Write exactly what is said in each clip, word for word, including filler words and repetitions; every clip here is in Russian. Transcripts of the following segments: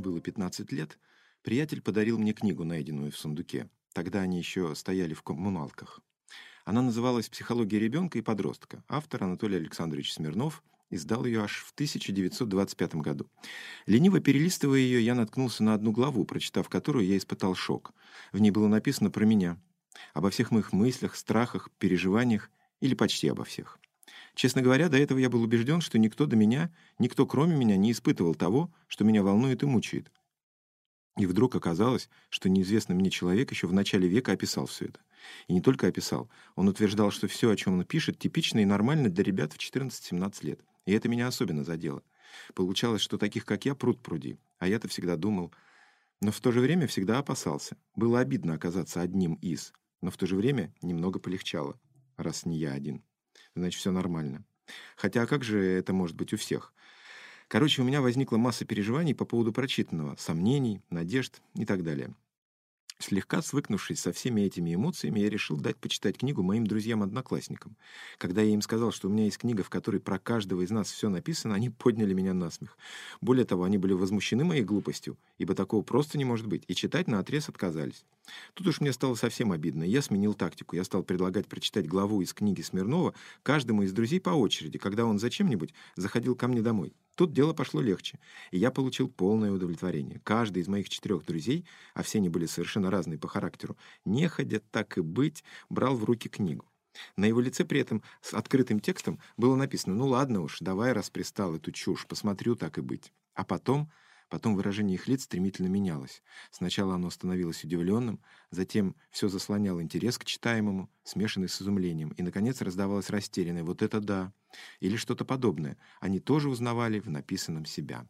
было пятнадцать лет, приятель подарил мне книгу, найденную в сундуке. Тогда они еще стояли в коммуналках. Она называлась «Психология ребенка и подростка». Автор Анатолий Александрович Смирнов издал ее аж в тысяча девятьсот двадцать пятом году. Лениво перелистывая ее, я наткнулся на одну главу, прочитав которую, я испытал шок. В ней было написано про меня, обо всех моих мыслях, страхах, переживаниях или почти обо всех. Честно говоря, до этого я был убежден, что никто до меня, никто кроме меня не испытывал того, что меня волнует и мучает. И вдруг оказалось, что неизвестный мне человек еще в начале века описал все это. И не только описал, он утверждал, что все, о чем он пишет, типично и нормально для ребят в четырнадцать-семнадцать лет. И это меня особенно задело. Получалось, что таких, как я, пруд пруди. А я-то всегда думал, но в то же время всегда опасался. Было обидно оказаться одним из, но в то же время немного полегчало, раз не я один. Значит, все нормально. Хотя а как же это может быть у всех? Короче, у меня возникла масса переживаний по поводу прочитанного, сомнений, надежд и так далее. Слегка свыкнувшись со всеми этими эмоциями, я решил дать почитать книгу моим друзьям-одноклассникам. Когда я им сказал, что у меня есть книга, в которой про каждого из нас все написано, они подняли меня на смех. Более того, они были возмущены моей глупостью, ибо такого просто не может быть, и читать наотрез отказались. Тут уж мне стало совсем обидно, и я сменил тактику. Я стал предлагать прочитать главу из книги Смирнова каждому из друзей по очереди, когда он зачем-нибудь заходил ко мне домой. Тут дело пошло легче, и я получил полное удовлетворение. Каждый из моих четырех друзей, а все они были совершенно разные по характеру, неходя, так и быть, брал в руки книгу. На его лице при этом с открытым текстом было написано: «Ну ладно уж, давай, раз пристал эту чушь, посмотрю, так и быть». А потом... Потом выражение их лиц стремительно менялось. Сначала оно становилось удивленным, затем все заслонял интерес к читаемому, смешанный с изумлением, и, наконец, раздавалось растерянное «вот это да!» или что-то подобное. Они тоже узнавали в написанном себя.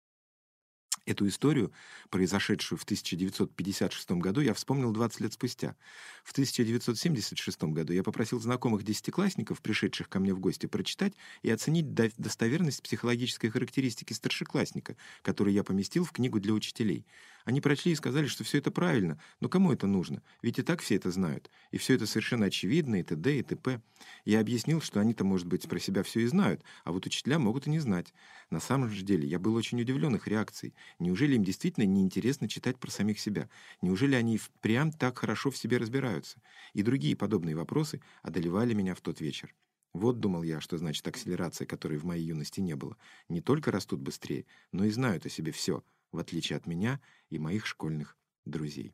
Эту историю, произошедшую в тысяча девятьсот пятьдесят шестом году, я вспомнил двадцать лет спустя. В тысяча девятьсот семьдесят шестом году я попросил знакомых десятиклассников, пришедших ко мне в гости, прочитать и оценить до- достоверность психологической характеристики старшеклассника, которую я поместил в книгу для учителей. Они прочли и сказали, что все это правильно, но кому это нужно? Ведь и так все это знают. И все это совершенно очевидно, и т.д. и т.п. Я объяснил, что они-то, может быть, про себя все и знают, а вот учителя могут и не знать. На самом же деле я был очень удивлен их реакцией. Неужели им действительно неинтересно читать про самих себя? Неужели они впрямь так хорошо в себе разбираются? И другие подобные вопросы одолевали меня в тот вечер. Вот, думал я, что значит акселерация, которой в моей юности не было. Не только растут быстрее, но и знают о себе все, в отличие от меня и моих школьных друзей.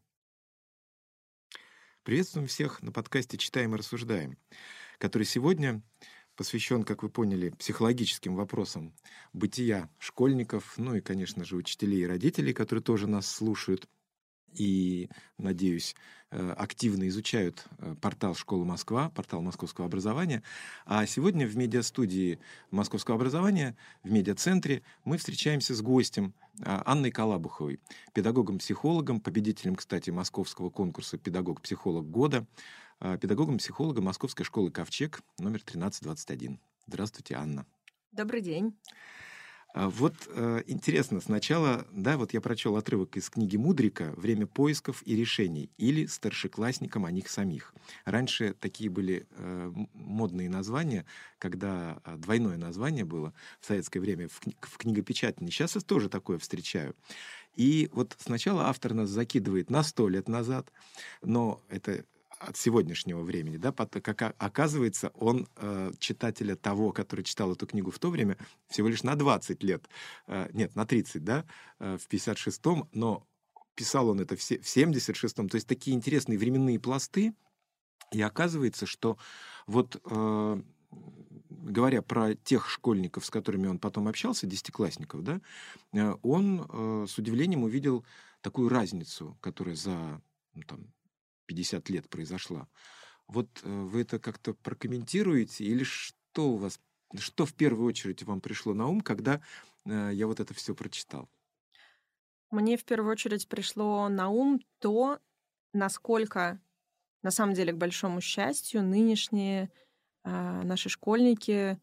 Приветствуем всех на подкасте «Читаем и рассуждаем», который сегодня посвящен, как вы поняли, психологическим вопросам бытия школьников, ну и, конечно же, учителей и родителей, которые тоже нас слушают и, надеюсь, активно изучают портал «Школа Москва», портал московского образования. А сегодня в медиастудии московского образования, в медиацентре, мы встречаемся с гостем Анной Калабуховой, педагогом-психологом, победителем, кстати, московского конкурса «Педагог-психолог года», педагогом-психологом Московской школы «Ковчег», номер тринадцать двадцать один. Здравствуйте, Анна. Добрый день. Вот э, интересно, сначала, да, вот я прочел отрывок из книги Мудрика «Время поисков и решений» или «Старшеклассникам о них самих». Раньше такие были э, модные названия, когда э, двойное название было в советское время в, кни- в книгопечатании. Сейчас я тоже такое встречаю. И вот сначала автор нас закидывает на сто лет назад, но это от сегодняшнего времени, да, как оказывается, он э, читателя того, который читал эту книгу в то время, всего лишь на двадцать лет, э, нет, на тридцать, да, э, в пятьдесят шестом, но писал он это в семьдесят шестом, то есть такие интересные временные пласты, и оказывается, что вот э, говоря про тех школьников, с которыми он потом общался, десятиклассников, да, э, он э, с удивлением увидел такую разницу, которая за, ну, там, пятьдесят лет произошла. Вот э, вы это как-то прокомментируете, или что у вас, что в первую очередь вам пришло на ум, когда э, я вот это все прочитал? Мне в первую очередь пришло на ум то, насколько, на самом деле, к большому счастью, нынешние а, наши школьники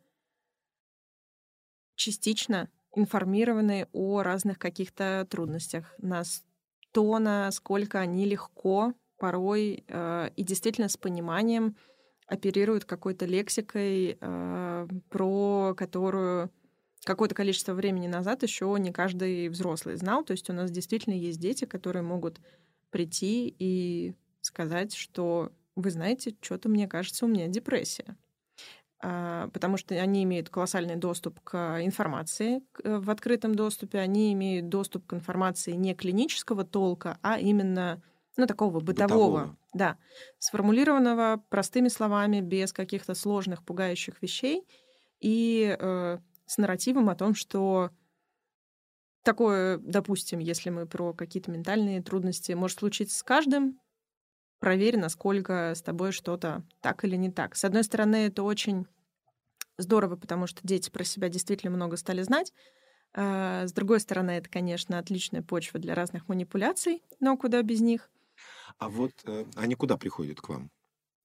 частично информированы о разных каких-то трудностях. Нас то, насколько они легко порой э, и действительно с пониманием оперируют какой-то лексикой, э, про которую какое-то количество времени назад еще не каждый взрослый знал. То есть у нас действительно есть дети, которые могут прийти и сказать, что вы знаете, что-то мне кажется, у меня депрессия. Потому что они имеют колоссальный доступ к информации в открытом доступе, они имеют доступ к информации не клинического толка, а именно ну, такого бытового, Бытового. Да, сформулированного простыми словами, без каких-то сложных, пугающих вещей, и э, с нарративом о том, что такое, допустим, если мы про какие-то ментальные трудности, может случиться с каждым, проверь, насколько с тобой что-то так или не так. С одной стороны, это очень здорово, потому что дети про себя действительно много стали знать. С другой стороны, это, конечно, отличная почва для разных манипуляций, но куда без них. А вот э, они куда приходят к вам?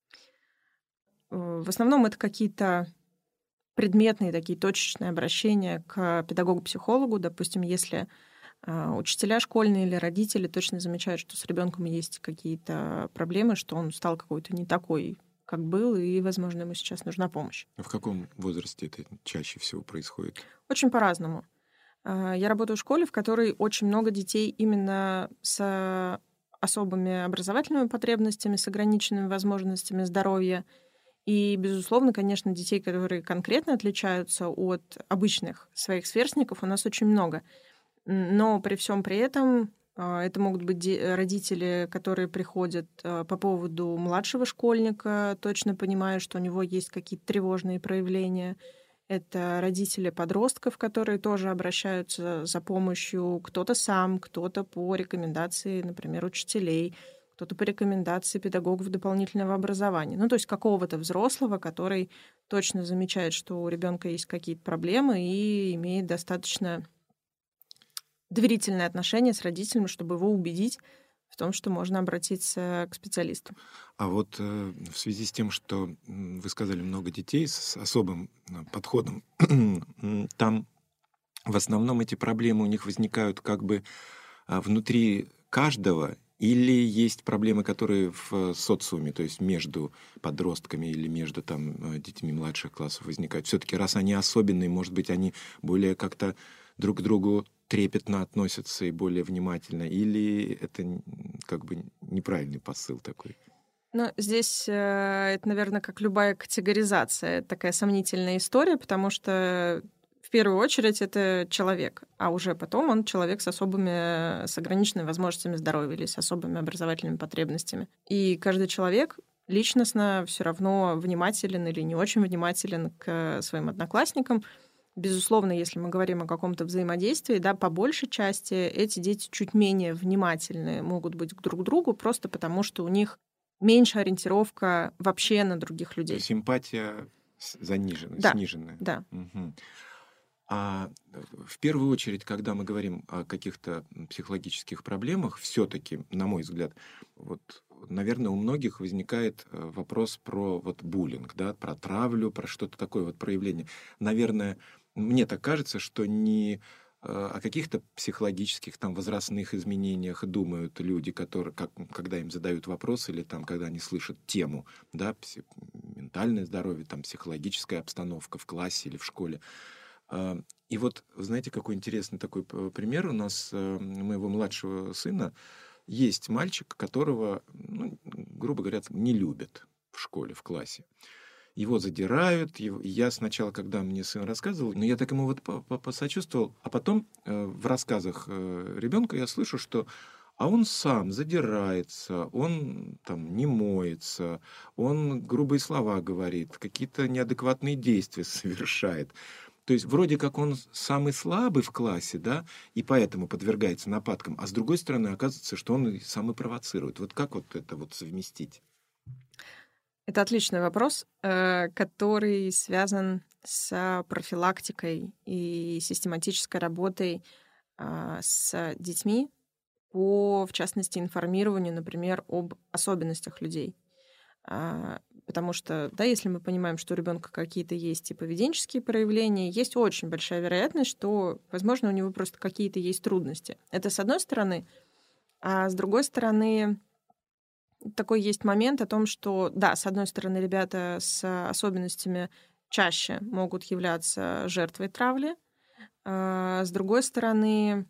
В основном это какие-то предметные такие точечные обращения к педагогу-психологу. Допустим, если учителя школьные или родители точно замечают, что с ребенком есть какие-то проблемы, что он стал какой-то не такой, как был, и, возможно, ему сейчас нужна помощь. В каком возрасте это чаще всего происходит? Очень по-разному. Я работаю в школе, в которой очень много детей именно с особыми образовательными потребностями, с ограниченными возможностями здоровья. И, безусловно, конечно, детей, которые конкретно отличаются от обычных своих сверстников, у нас очень много. Но при всем при этом это могут быть родители, которые приходят по поводу младшего школьника, точно понимая, что у него есть какие-то тревожные проявления. Это родители подростков, которые тоже обращаются за помощью. Кто-то сам, кто-то по рекомендации, например, учителей, кто-то по рекомендации педагогов дополнительного образования. Ну, то есть какого-то взрослого, который точно замечает, что у ребенка есть какие-то проблемы и имеет достаточно доверительное отношение с родителями, чтобы его убедить в том, что можно обратиться к специалисту. А вот э, в связи с тем, что вы сказали много детей с особым подходом, там в основном эти проблемы у них возникают как бы внутри каждого, или есть проблемы, которые в социуме, то есть между подростками или между там, детьми младших классов возникают? Все-таки раз они особенные, может быть, они более как-то друг к другу трепетно относятся и более внимательно, или это как бы неправильный посыл такой? Ну, здесь э, это, наверное, как любая категоризация, такая сомнительная история, потому что в первую очередь это человек, а уже потом он человек с особыми, с ограниченными возможностями здоровья или с особыми образовательными потребностями. И каждый человек личностно все равно внимателен или не очень внимателен к своим одноклассникам. Безусловно, если мы говорим о каком-то взаимодействии, да, по большей части эти дети чуть менее внимательны могут быть друг к другу, просто потому что у них меньше ориентировка вообще на других людей. Симпатия занижена, да, сниженная. Да. Угу. А в первую очередь, когда мы говорим о каких-то психологических проблемах, все-таки, на мой взгляд, вот, наверное, у многих возникает вопрос про вот буллинг, да, про травлю, про что-то такое вот проявление. Наверное, мне так кажется, что не о каких-то психологических там возрастных изменениях думают люди, которые, как, когда им задают вопрос или там, когда они слышат тему, да, пси- ментальное здоровье, там, психологическая обстановка в классе или в школе. И вот, знаете, какой интересный такой пример. У нас у моего младшего сына есть мальчик, которого, ну, грубо говоря, не любят в школе, в классе. Его задирают. Его... И я сначала, когда мне сын рассказывал, ну, я так ему вот посочувствовал. А потом э, в рассказах э, ребенка я слышу, что а он сам задирается, он там не моется, он грубые слова говорит, какие-то неадекватные действия совершает. То есть вроде как он самый слабый в классе, да, и поэтому подвергается нападкам, а с другой стороны оказывается, что он и самый провоцирует. Вот как вот это вот совместить? Это отличный вопрос, который связан с профилактикой и систематической работой с детьми по, в частности, информированию, например, об особенностях людей. Потому что, да, если мы понимаем, что у ребенка какие-то есть и поведенческие проявления, есть очень большая вероятность, что, возможно, у него просто какие-то есть трудности. Это с одной стороны. А с другой стороны, такой есть момент о том, что, да, с одной стороны, ребята с особенностями чаще могут являться жертвой травли, А с другой стороны,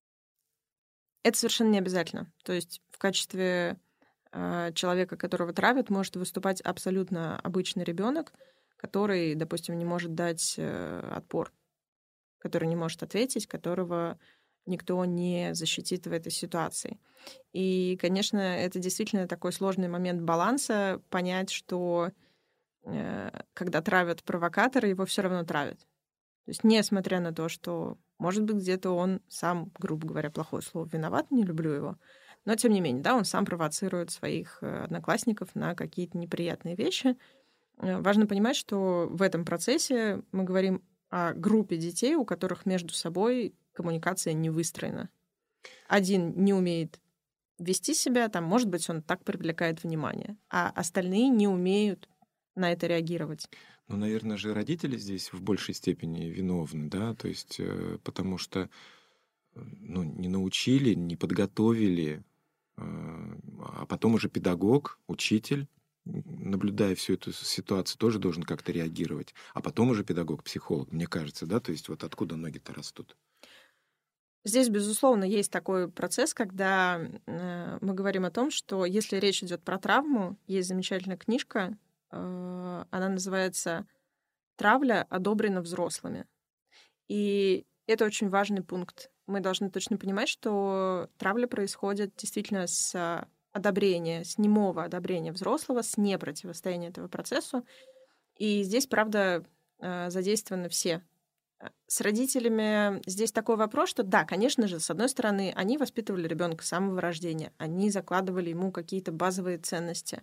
это совершенно не обязательно. То есть в качестве а, человека, которого травят, может выступать абсолютно обычный ребенок, который, допустим, не может дать э, отпор, который не может ответить, которого никто не защитит в этой ситуации. И, конечно, это действительно такой сложный момент баланса, понять, что э, когда травят провокатора, его все равно травят. То есть, несмотря на то, что, может быть, где-то он сам, грубо говоря, плохое слово, виноват, не люблю его, но, тем не менее, да, он сам провоцирует своих э, одноклассников на какие-то неприятные вещи. Э, Важно понимать, что в этом процессе мы говорим о группе детей, у которых между собой коммуникация не выстроена. Один не умеет вести себя, там, может быть, он так привлекает внимание, а остальные не умеют на это реагировать. Ну, наверное же, родители здесь в большей степени виновны, да, то есть э, потому что э, ну, не научили, не подготовили, э, а потом уже педагог, учитель, м, наблюдая всю эту ситуацию, тоже должен как-то реагировать, а потом уже педагог, психолог, мне кажется, да, то есть вот откуда ноги-то растут. Здесь, безусловно, есть такой процесс, когда э, мы говорим о том, что если речь идет про травму, есть замечательная книжка, э, она называется «Травля одобрена взрослыми». И это очень важный пункт. Мы должны точно понимать, что травля происходит действительно с одобрения, с немого одобрения взрослого, с непротивостояния этого процессу. И здесь, правда, э, задействованы все. Э, С родителями здесь такой вопрос, что да, конечно же, с одной стороны, они воспитывали ребенка с самого рождения, они закладывали ему какие-то базовые ценности.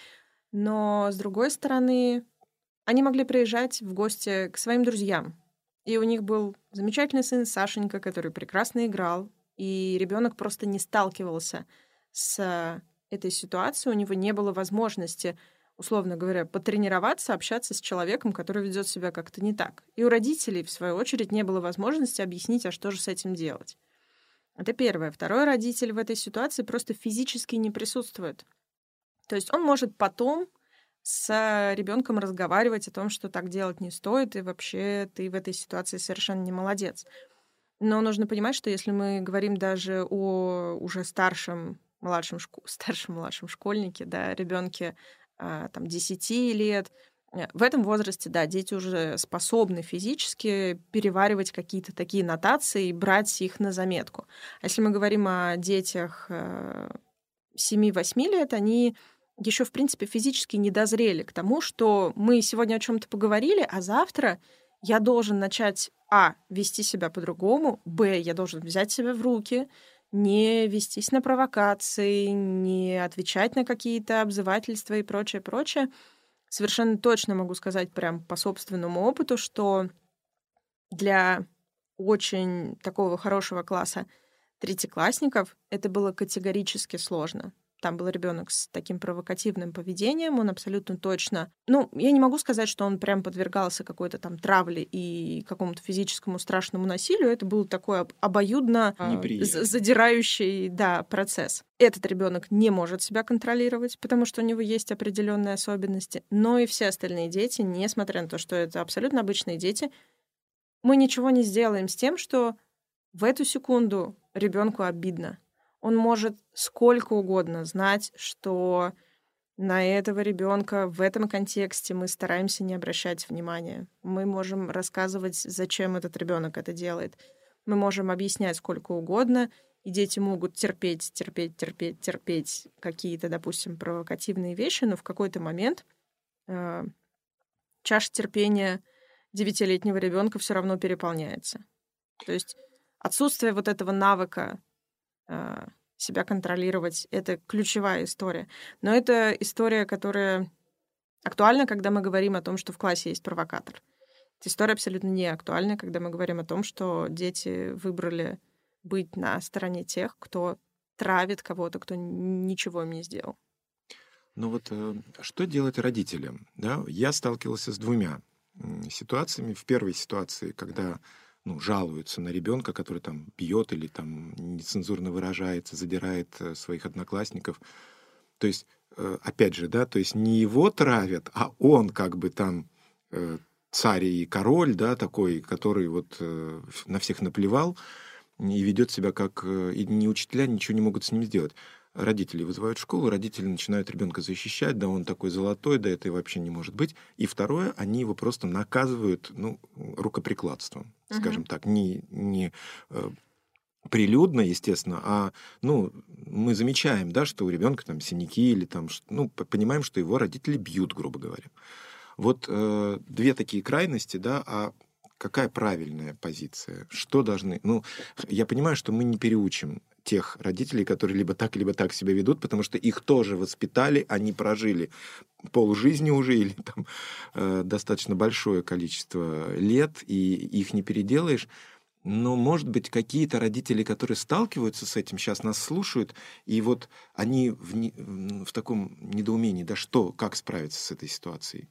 Но с другой стороны, они могли приезжать в гости к своим друзьям. И у них был замечательный сын Сашенька, который прекрасно играл, и ребенок просто не сталкивался с этой ситуацией, у него не было возможности, условно говоря, потренироваться, общаться с человеком, который ведет себя как-то не так. И у родителей, в свою очередь, не было возможности объяснить, а что же с этим делать. Это первое. Второй родитель в этой ситуации просто физически не присутствует. То есть он может потом с ребенком разговаривать о том, что так делать не стоит, и вообще ты в этой ситуации совершенно не молодец. Но нужно понимать, что если мы говорим даже о уже старшем, младшем, шко- старшем, младшем школьнике, да, ребенке а, там десяти лет, э, в этом возрасте, да, дети уже способны физически переваривать какие-то такие нотации и брать их на заметку. А если мы говорим о детях э, семи-восьми лет, они еще, в принципе, физически не дозрели к тому, что мы сегодня о чем-то поговорили, а завтра я должен начать, а, вести себя по-другому, б, я должен взять себя в руки, не вестись на провокации, не отвечать на какие-то обзывательства и прочее, прочее. Совершенно точно могу сказать прям по собственному опыту, что для очень такого хорошего класса третьеклассников это было категорически сложно. Там был ребенок с таким провокативным поведением, он абсолютно точно... Ну, я не могу сказать, что он прям подвергался какой-то там травле и какому-то физическому страшному насилию. Это был такой об- обоюдно а, Неприятно. з- задирающий, да, процесс. Этот ребенок не может себя контролировать, потому что у него есть определенные особенности. Но и все остальные дети, несмотря на то, что это абсолютно обычные дети, мы ничего не сделаем с тем, что в эту секунду ребенку обидно. Он может сколько угодно знать, что на этого ребенка в этом контексте мы стараемся не обращать внимания. Мы можем рассказывать, зачем этот ребенок это делает. Мы можем объяснять сколько угодно, и дети могут терпеть, терпеть, терпеть, терпеть какие-то, допустим, провокативные вещи, но в какой-то момент э, чаша терпения девятилетнего ребенка все равно переполняется. То есть отсутствие вот этого навыка а, себя контролировать — это ключевая история. Но это история, которая актуальна, когда мы говорим о том, что в классе есть провокатор. Эта история абсолютно не актуальна, когда мы говорим о том, что дети выбрали быть на стороне тех, кто травит кого-то, кто ничего им не сделал. Ну вот э, что делать родителям? Да? Я сталкивался с двумя м, ситуациями. В первой ситуации, когда ну, жалуются на ребенка, который там бьет или там нецензурно выражается, задирает э, своих одноклассников. То есть, э, опять же, да, то есть не его травят, а он как бы там э, царь и король, да, такой, который вот э, на всех наплевал и ведет себя как... э, И ни учителя ничего не могут с ним сделать. Родители вызывают в школу, родители начинают ребенка защищать, да он такой золотой, да это и вообще не может быть. И второе, они его просто наказывают, ну, рукоприкладством, скажем Мгм. так, не, не э, прилюдно, естественно, а, ну, мы замечаем, да, что у ребенка там синяки или там, ш- ну, п- понимаем, что его родители бьют, грубо говоря. Вот э, две такие крайности, да, а какая правильная позиция? Что должны... Ну, я понимаю, что мы не переучим тех родителей, которые либо так, либо так себя ведут, потому что их тоже воспитали, они прожили полжизни уже или там э, достаточно большое количество лет, и их не переделаешь. Но, может быть, какие-то родители, которые сталкиваются с этим, сейчас нас слушают, и вот они в, не- в таком недоумении, да что, как справиться с этой ситуацией?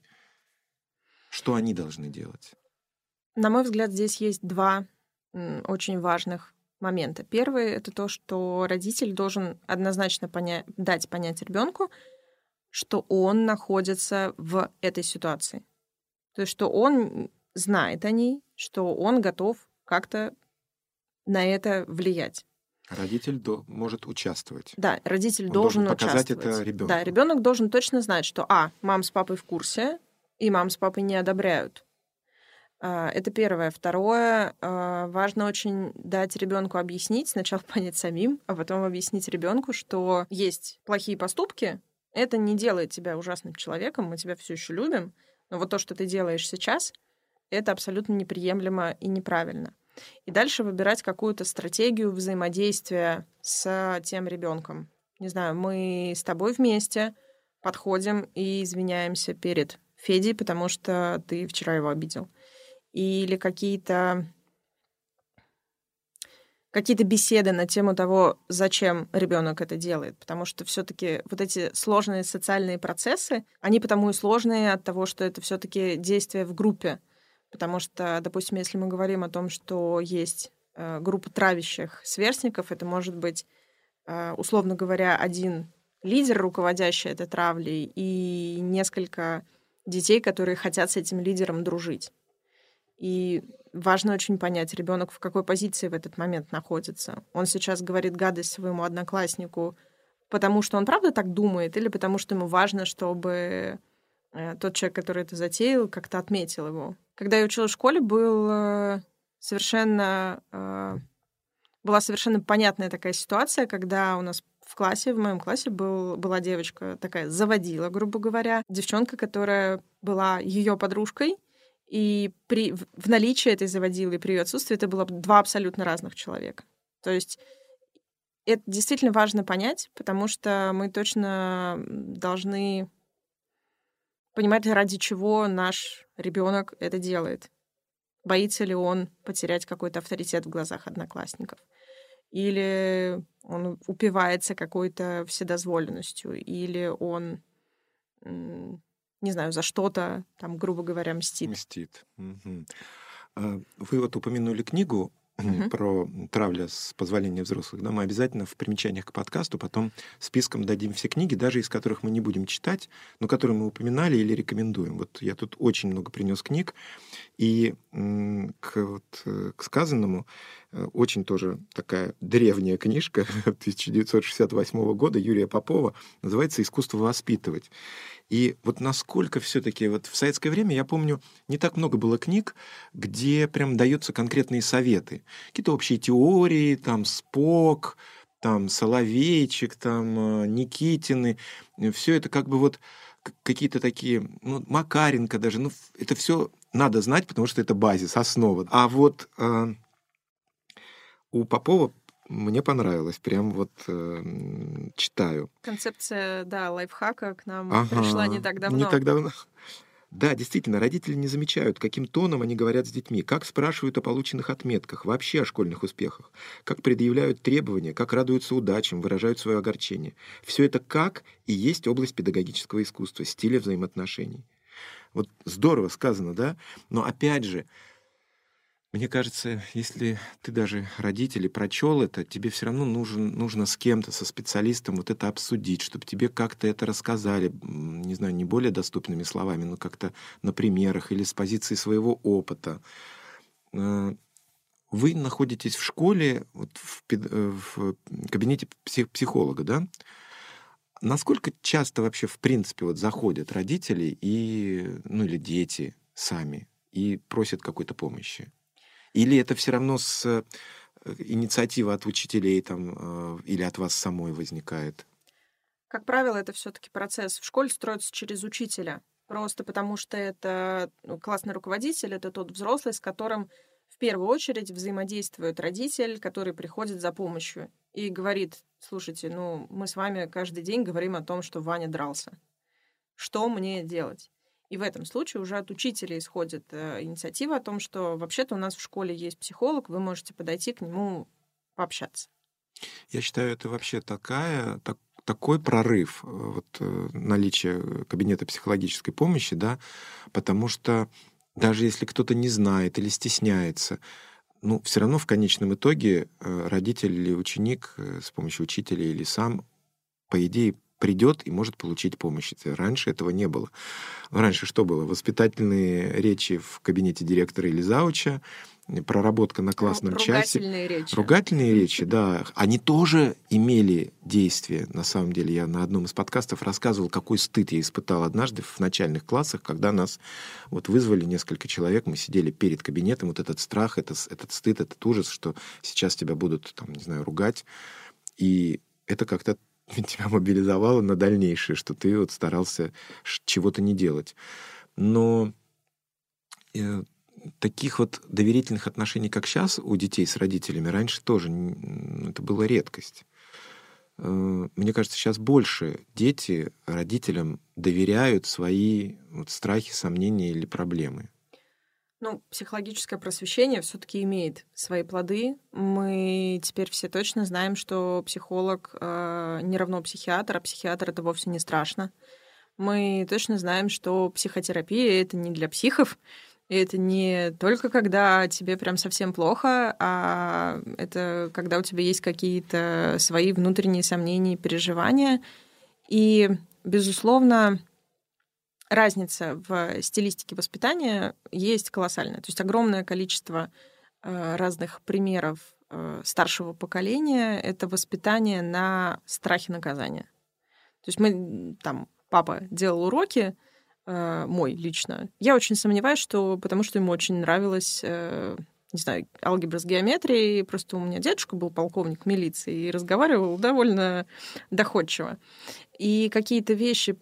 Что они должны делать? На мой взгляд, здесь есть два м, очень важных момента. Первый — это то, что родитель должен однозначно поня- дать понять ребенку, что он находится в этой ситуации. То есть, что он знает о ней, что он готов как-то на это влиять. Родитель до- может участвовать. Да, родитель Он должен должен показать это участвовать. Да, ребенку. ребенок должен точно знать, что а, мам с папой в курсе, и мам с папой не одобряют. А, Это первое. Второе, а, важно очень дать ребенку объяснить, сначала понять самим, а потом объяснить ребенку, что есть плохие поступки. Это не делает тебя ужасным человеком, мы тебя все еще любим, но вот то, что ты делаешь сейчас, это абсолютно неприемлемо и неправильно. И дальше выбирать какую-то стратегию взаимодействия с тем ребенком. Не знаю, мы с тобой вместе подходим и извиняемся перед Федей, потому что ты вчера его обидел. Или какие-то какие-то беседы на тему того, зачем ребенок это делает. Потому что все-таки вот эти сложные социальные процессы, они потому и сложные от того, что это все-таки действие в группе. Потому что, допустим, если мы говорим о том, что есть э, группа травящих сверстников, это может быть, э, условно говоря, один лидер, руководящий этой травлей, и несколько детей, которые хотят с этим лидером дружить. И важно очень понять, ребенок в какой позиции в этот момент находится. Он сейчас говорит гадость своему однокласснику, потому что он правда так думает, или потому что ему важно, чтобы э, тот человек, который это затеял, как-то отметил его. Когда я училась в школе, был э, совершенно, э, была совершенно понятная такая ситуация, когда у нас в классе, в моем классе был, была девочка такая заводила, грубо говоря, девчонка, которая была ее подружкой, и при, в в наличии этой заводилы и при ее отсутствии это было два абсолютно разных человека. То есть это действительно важно понять, потому что мы точно м, должны понимать, ради чего наш ребенок это делает. Боится ли он потерять какой-то авторитет в глазах одноклассников? Или он упивается какой-то вседозволенностью? Или он, м, не знаю, за что-то, там, грубо говоря, мстит? Мстит. Мгм. А, Вы вот упомянули книгу Мгм. про травля с позволения взрослых. Да, мы обязательно в примечаниях к подкасту потом списком дадим все книги, даже из которых мы не будем читать, но которые мы упоминали или рекомендуем. Вот я тут очень много принес книг, и м, к, вот, э, к сказанному э, очень тоже такая древняя книжка тысяча девятьсот шестьдесят восьмого года Юрия Попова, называется «Искусство воспитывать». И вот насколько все-таки вот в советское время, я помню, не так много было книг, где прям даются конкретные советы. Какие-то общие теории, там Спок, там Соловейчик, там э, Никитины. Все это как бы вот к- какие-то такие, ну, Макаренко даже. Ну, ф- это все надо знать, потому что это базис, основа. А вот э, у Попова мне понравилось, прям вот э, м, читаю. Концепция, да, лайфхака к нам пришла не Ага, так не давно. так давно. Да, действительно, родители не замечают, каким тоном они говорят с детьми, как спрашивают о полученных отметках, вообще о школьных успехах, как предъявляют требования, как радуются удачам, выражают свое огорчение. Все это как и есть область педагогического искусства, стиля взаимоотношений. Вот здорово сказано, да? Но опять же, Мне кажется, если ты даже родитель и прочел это, тебе все равно нужен, нужно с кем-то, со специалистом вот это обсудить, чтобы тебе как-то это рассказали, м, не знаю, не более доступными словами, но как-то на примерах или с позиции своего опыта. Э, Вы находитесь в школе, вот в, пед- э, в кабинете псих- психолога, да? Насколько часто вообще, в принципе, вот заходят родители и, ну, или дети сами и просят какой-то помощи? Или это все равно с э, инициатива от учителей там, э, или от вас самой возникает? Как правило, это все-таки процесс в школе строится через учителя. Просто потому что это ну, классный руководитель, это тот взрослый, с которым в первую очередь взаимодействует родитель, который приходит за помощью и говорит: слушайте, ну мы с вами каждый день говорим о том, что Ваня дрался. Что мне делать? И в этом случае уже от учителя исходит э, инициатива о том, что вообще-то у нас в школе есть психолог, вы можете подойти к нему пообщаться. Я считаю, это вообще такая, так- такой прорыв, э, вот, э, наличие кабинета психологической помощи, да, потому что даже если кто-то не знает или стесняется, ну, все равно в конечном итоге э, родитель или ученик э, с помощью учителя или сам, по идее, придет и может получить помощь. Это раньше этого не было. Ну, раньше что было? Воспитательные речи в кабинете директора или зауча, проработка на Ру- классном часе. ругательные речи. Ругательные речи, да, они тоже имели действие. На самом деле, я на одном из подкастов рассказывал, какой стыд я испытал однажды в начальных классах, когда нас вот вызвали несколько человек, мы сидели перед кабинетом, вот этот страх, это, с- этот стыд, этот ужас, что сейчас тебя будут, там, не знаю, ругать. И это как-то тебя мобилизовало на дальнейшее, что ты вот старался ш- чего-то не делать. Но э, таких вот доверительных отношений, как сейчас у детей с родителями, раньше тоже н- это была редкость. Э, Мне кажется, сейчас больше дети родителям доверяют свои вот страхи, сомнения или проблемы. Ну, психологическое просвещение все-таки имеет свои плоды. Мы теперь все точно знаем, что психолог э, не равно психиатр, а психиатр это вовсе не страшно. Мы точно знаем, что психотерапия это не для психов, и это не только когда тебе прям совсем плохо, а это когда у тебя есть какие-то свои внутренние сомнения и переживания. И, безусловно, разница в стилистике воспитания есть колоссальная. То есть огромное количество э, разных примеров э, старшего поколения — это воспитание на страхе наказания. То есть мы м, там, папа делал уроки, э, мой лично. Я очень сомневаюсь, что потому что ему очень нравилось, э, не знаю, алгебра с геометрией. Просто у меня дедушка был полковник милиции и разговаривал довольно доходчиво. И какие-то вещи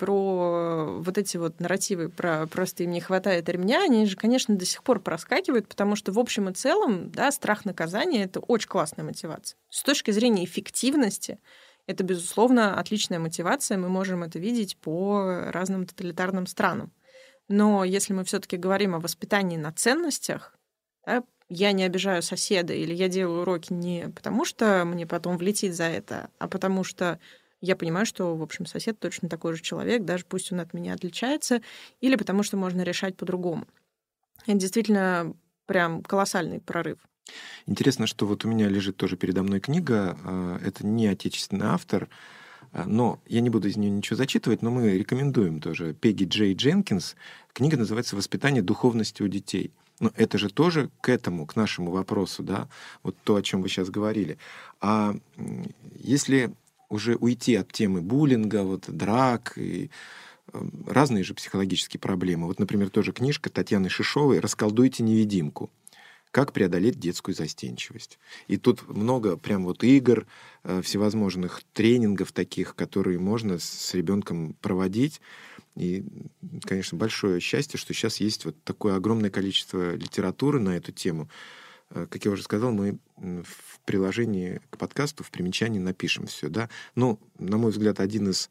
про вот эти вот нарративы про «просто им не хватает ремня», они же, конечно, до сих пор проскакивают, потому что в общем и целом, да, страх наказания — это очень классная мотивация. С точки зрения эффективности это, безусловно, отличная мотивация. Мы можем это видеть по разным тоталитарным странам. Но если мы все-таки говорим о воспитании на ценностях, да, я не обижаю соседа или я делаю уроки не потому, что мне потом влетит за это, а потому что я понимаю, что, в общем, сосед точно такой же человек, даже пусть он от меня отличается, или потому что можно решать по-другому. Это действительно прям колоссальный прорыв. Интересно, что вот у меня лежит тоже передо мной книга. э, Это не отечественный автор, э, но я не буду из нее ничего зачитывать, но мы рекомендуем тоже. Пегги Джей Дженкинс. Книга называется «Воспитание духовности у детей». Но это же тоже к этому, к нашему вопросу, да, вот то, о чем вы сейчас говорили. А м, если уже уйти от темы буллинга, вот драк и э, разные же психологические проблемы. Вот, например, тоже книжка Татьяны Шишовой «Расколдуйте невидимку. Как преодолеть детскую застенчивость». И тут много прям вот игр, э, всевозможных тренингов таких, которые можно с ребенком проводить. И, конечно, большое счастье, что сейчас есть вот такое огромное количество литературы на эту тему. Э, Как я уже сказал, мы м, в приложении к подкасту, в примечании напишем все, да. Ну, на мой взгляд, один из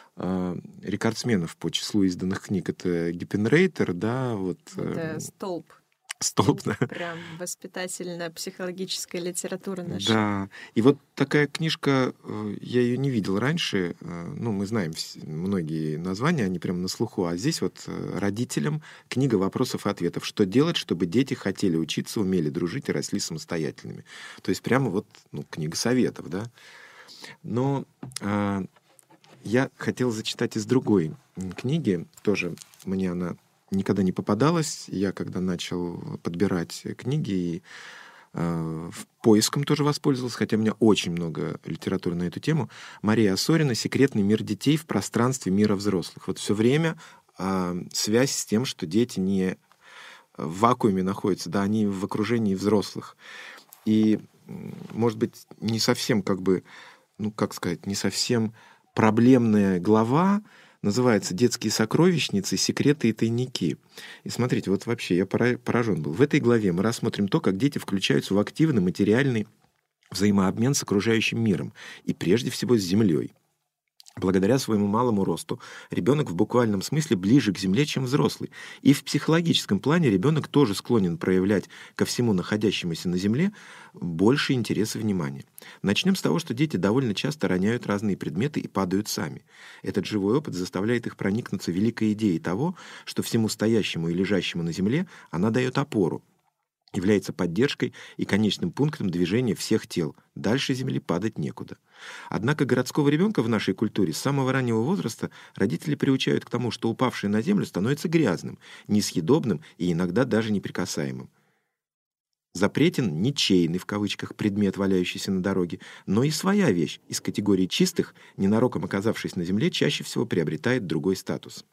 э, рекордсменов по числу изданных книг — это Гиппенрейтер, да, вот. Это э, столб столб. Да. Прям воспитательно-психологическая литература наша. Да. И вот такая книжка, я ее не видел раньше. Ну, мы знаем многие названия, они прям на слуху. А здесь вот родителям книга вопросов и ответов. Что делать, чтобы дети хотели учиться, умели дружить и росли самостоятельными. То есть прямо вот ну, книга советов, да. Но э, я хотел зачитать из другой книги. Тоже мне она никогда не попадалась. Я когда начал подбирать книги и э, поиском тоже воспользовался, хотя у меня очень много литературы на эту тему. Мария Осорина «Секретный мир детей в пространстве мира взрослых». Вот все время э, связь с тем, что дети не в вакууме находятся, да, они в окружении взрослых. И, может быть, не совсем как бы, ну, как сказать, не совсем проблемная глава, называется «Детские сокровищницы. Секреты и тайники». И смотрите, вот вообще я поражен был. В этой главе мы рассмотрим то, как дети включаются в активный материальный взаимообмен с окружающим миром и прежде всего с Землей. Благодаря своему малому росту ребенок в буквальном смысле ближе к Земле, чем взрослый. И в психологическом плане ребенок тоже склонен проявлять ко всему находящемуся на Земле больше интереса и внимания. Начнем с того, что дети довольно часто роняют разные предметы и падают сами. Этот живой опыт заставляет их проникнуться великой идеей того, что всему стоящему и лежащему на Земле она дает опору, является поддержкой и конечным пунктом движения всех тел. Дальше Земли падать некуда. Однако городского ребенка в нашей культуре с самого раннего возраста родители приучают к тому, что упавший на землю становится грязным, несъедобным и иногда даже неприкасаемым. Запретен ничейный, в кавычках, предмет, валяющийся на дороге, но и своя вещь из категории чистых, ненароком оказавшись на земле, чаще всего приобретает другой статус.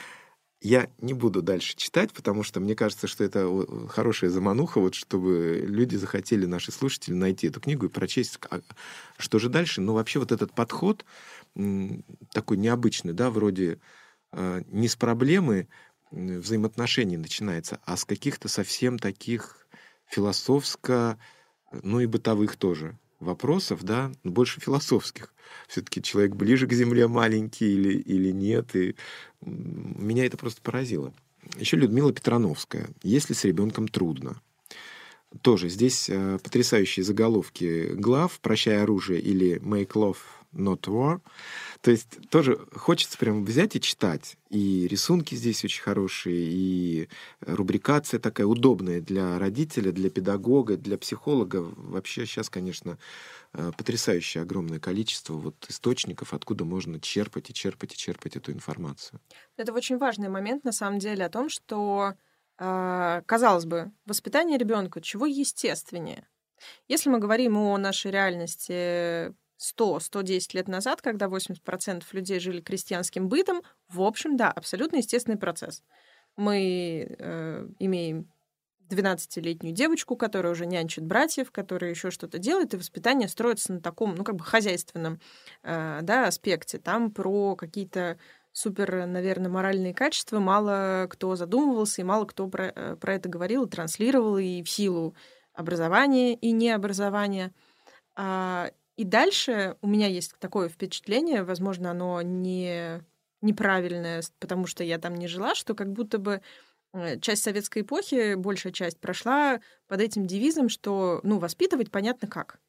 Я не буду дальше читать, потому что мне кажется, что это хорошая замануха, вот, чтобы люди захотели, наши слушатели, найти эту книгу и прочесть, что же дальше. Ну, вообще вот этот подход такой необычный, да, вроде не с проблемы взаимоотношений начинается, а с каких-то совсем таких философско, ну и бытовых тоже вопросов, да, больше философских. Все-таки человек ближе к земле маленький или, или нет, и меня это просто поразило. Еще Людмила Петрановская «Если с ребенком трудно». Тоже здесь э, потрясающие заголовки глав «Прощай оружие» или «Make love, not war». То есть тоже хочется прям взять и читать. И рисунки здесь очень хорошие, и рубрикация такая удобная для родителя, для педагога, для психолога. Вообще сейчас, конечно, потрясающее огромное количество вот источников, откуда можно черпать и черпать и черпать эту информацию. Это очень важный момент, на самом деле, о том, что, казалось бы, воспитание ребенка чего естественнее. Если мы говорим о нашей реальности сто - сто десять лет назад, когда восемьдесят процентов людей жили крестьянским бытом, в общем, да, абсолютно естественный процесс. Мы э, имеем двенадцатилетнюю девочку, которая уже нянчит братьев, которая еще что-то делает, и воспитание строится на таком, ну, как бы хозяйственном э, да, аспекте. Там про какие-то супер, наверное, моральные качества мало кто задумывался, и мало кто про, про это говорил и транслировал, и в силу образования и необразования. А, и дальше у меня есть такое впечатление, возможно, оно не, неправильное, потому что я там не жила, что как будто бы часть советской эпохи, большая часть, прошла под этим девизом, что, ну, воспитывать понятно как.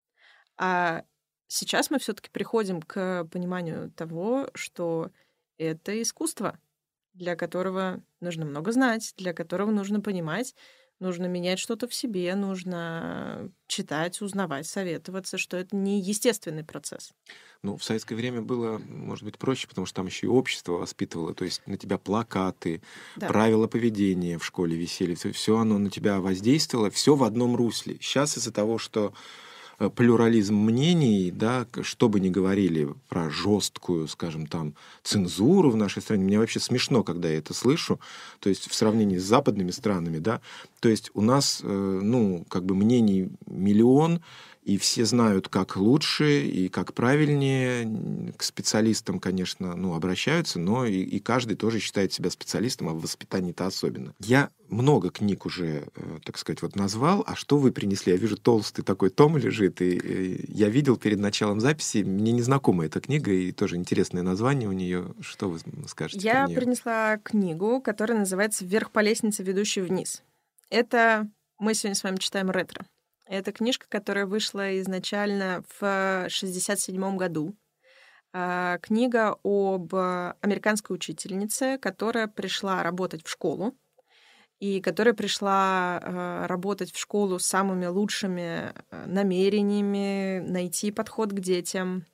А сейчас мы все-таки приходим к пониманию того, что это искусство, для которого нужно много знать, для которого нужно понимать, нужно менять что-то в себе, нужно читать, узнавать, советоваться, что это не естественный процесс. Ну, в советское время было, может быть, проще, потому что там еще и общество воспитывало, то есть на тебя плакаты, да. правила поведения в школе висели, все оно на тебя воздействовало, все в одном русле. Сейчас из-за того, что плюрализм мнений, да, что бы ни говорили про жесткую, скажем, там, цензуру в нашей стране, мне вообще смешно, когда я это слышу, то есть в сравнении с западными странами, да, то есть у нас, ну, как бы мнений миллион, и все знают, как лучше и как правильнее. К специалистам, конечно, ну, обращаются, но и, и каждый тоже считает себя специалистом, а в воспитании-то особенно. Я много книг уже, так сказать, вот назвал. А что вы принесли? Я вижу, толстый такой том лежит, и, и я видел перед началом записи, мне незнакома эта книга, и тоже интересное название у нее. Что вы скажете Я про нее? принесла книгу, которая называется «Вверх по лестнице, ведущей вниз». Это мы сегодня с вами читаем «Ретро». Это книжка, которая вышла изначально в шестьдесят седьмом году. Книга об американской учительнице, которая пришла работать в школу, и которая пришла работать в школу с самыми лучшими намерениями, найти подход к детям,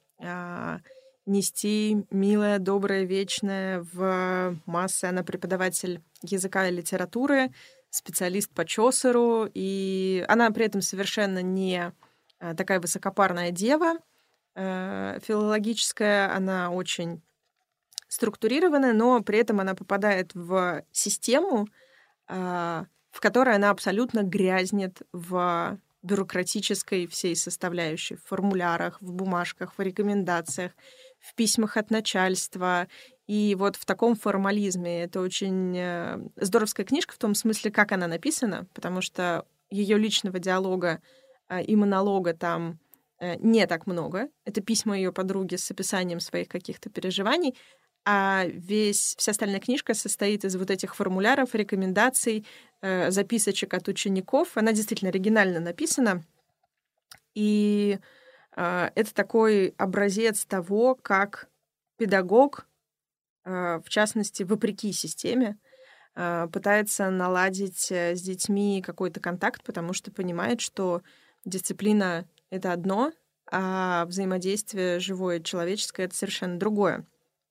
нести милое, доброе, вечное в массы. Она преподаватель языка и литературы, специалист по Чосеру, и она при этом совершенно не такая высокопарная дева филологическая, она очень структурированная, но при этом она попадает в систему, в которой она абсолютно грязнет в бюрократической всей составляющей, в формулярах, в бумажках, в рекомендациях, в письмах от начальства. И вот в таком формализме это очень здоровская книжка в том смысле, как она написана, потому что ее личного диалога и монолога там не так много. Это письма ее подруги с описанием своих каких-то переживаний, а весь, вся остальная книжка состоит из вот этих формуляров, рекомендаций, записочек от учеников. Она действительно оригинально написана. И это такой образец того, как педагог, в частности, вопреки системе, пытается наладить с детьми какой-то контакт, потому что понимает, что дисциплина — это одно, а взаимодействие живое, человеческое — это совершенно другое.